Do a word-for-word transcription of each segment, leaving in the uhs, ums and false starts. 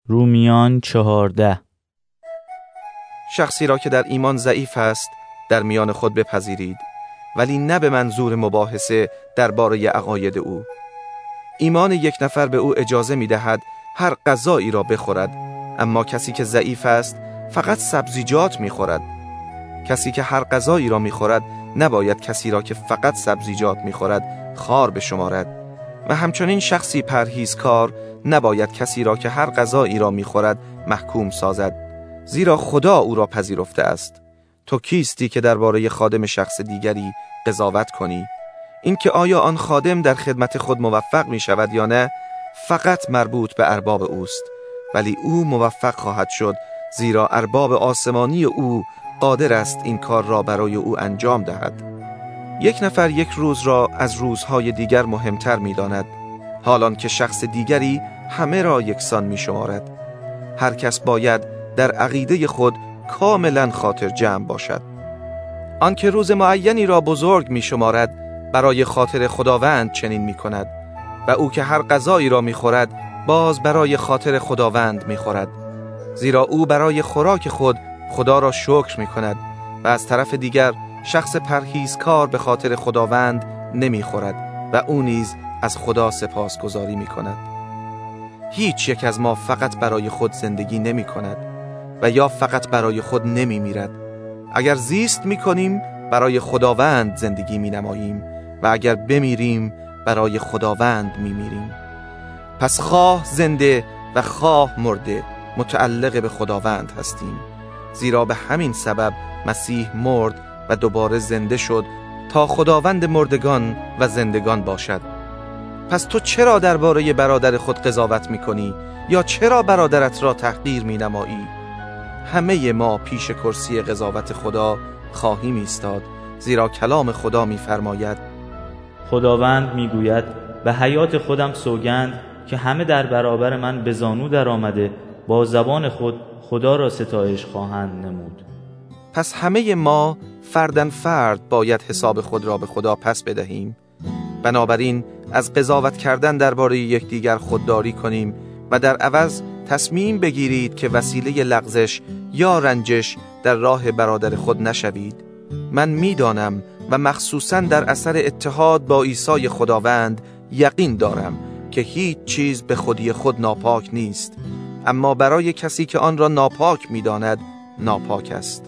رومیان چهارده. شخصی را که در ایمان ضعیف است در میان خود بپذیرید، ولی نه به منظور مباحثه درباره عقاید او. ایمان یک نفر به او اجازه می دهد هر غذایی را بخورد، اما کسی که ضعیف است فقط سبزیجات می خورد. کسی که هر غذایی را می خورد نباید کسی را که فقط سبزیجات می خورد خار بشمارد، و همچنین شخصی پرهیزکار نباید کسی را که هر غذایی را می خورد محکوم سازد، زیرا خدا او را پذیرفته است. تو کیستی که درباره خادم شخص دیگری قضاوت کنی؟ اینکه آیا آن خادم در خدمت خود موفق می شود یا نه فقط مربوط به ارباب اوست، ولی او موفق خواهد شد، زیرا ارباب آسمانی او قادر است این کار را برای او انجام دهد. یک نفر یک روز را از روزهای دیگر مهمتر می داند، حالان که شخص دیگری همه را یکسان می شمارد. هر کس باید در عقیده خود کاملا خاطر جمع باشد. آن که روز معینی را بزرگ می شمارد برای خاطر خداوند چنین می کند، و او که هر غذایی را می خورد باز برای خاطر خداوند می خورد، زیرا او برای خوراک خود خدا را شکر می کند، و از طرف دیگر شخص پرهیزکار به خاطر خداوند نمی خورد و او نیز از خدا سپاسگزاری می کند. هیچ یک از ما فقط برای خود زندگی نمی کند و یا فقط برای خود نمی میرد. اگر زیست می کنیم برای خداوند زندگی می نماییم و اگر بمیریم برای خداوند می میریم. پس خواه زنده و خواه مرده متعلق به خداوند هستیم، زیرا به همین سبب مسیح مرد و دوباره زنده شد تا خداوند مردگان و زندگان باشد. پس تو چرا درباره برادر خود قضاوت می کنی یا چرا برادرت را تحقیر می نمایی؟ همه ما پیش کرسی قضاوت خدا خواهیم ایستاد، زیرا کلام خدا می فرماید: خداوند می گوید به حیات خودم سوگند که همه در برابر من به زانو در آمده با زبان خود خدا را ستایش خواهند نمود. پس همه ما فردن فرد باید حساب خود را به خدا پس بدهیم. بنابراین از قضاوت کردن درباره یکدیگر خودداری کنیم و در عوض تصمیم بگیرید که وسیله لغزش یا رنجش در راه برادر خود نشوید. من میدانم و مخصوصاً در اثر اتحاد با عیسی خداوند یقین دارم که هیچ چیز به خودی خود ناپاک نیست، اما برای کسی که آن را ناپاک می‌داند ناپاک است.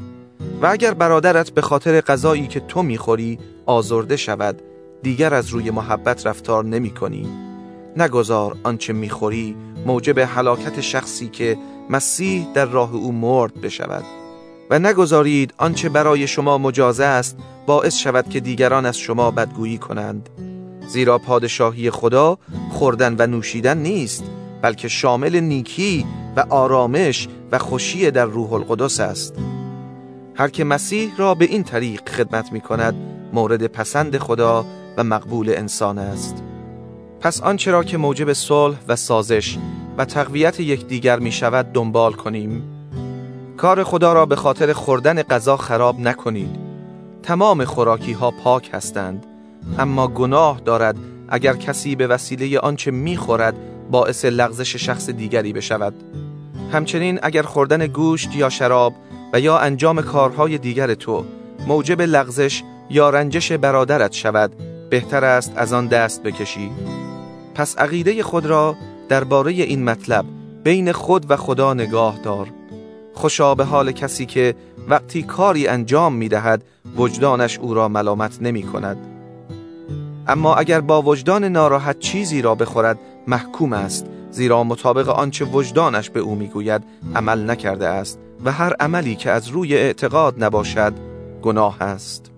و اگر برادرت به خاطر غذایی که تو می‌خوری آزرده شود، دیگر از روی محبت رفتار نمی‌کنی. نگذار آنچه می‌خوری موجب هلاکت شخصی که مسیح در راه او مرد بشود، و نگذارید آنچه برای شما مجاز است باعث شود که دیگران از شما بدگویی کنند، زیرا پادشاهی خدا خوردن و نوشیدن نیست، بلکه شامل نیکی و آرامش و خوشی در روح القدس است. هر که مسیح را به این طریق خدمت می کند مورد پسند خدا و مقبول انسان است. پس آنچه را که موجب صلح و سازش و تقویت یکدیگر می شود دنبال کنیم. کار خدا را به خاطر خوردن غذا خراب نکنید. تمام خوراکی ها پاک هستند، اما گناه دارد اگر کسی به وسیله آنچه می خورد باعث لغزش شخص دیگری بشود. همچنین اگر خوردن گوشت یا شراب و یا انجام کارهای دیگر تو موجب لغزش یا رنجش برادرت شود، بهتر است از آن دست بکشی. پس عقیده خود را درباره این مطلب بین خود و خدا نگاه دار. خوشا به حال کسی که وقتی کاری انجام می دهد وجدانش او را ملامت نمی کند. اما اگر با وجدان ناراحت چیزی را بخورد محکوم است، زیرا مطابق آنچه وجدانش به او می گوید عمل نکرده است، و هر عملی که از روی اعتقاد نباشد گناه است.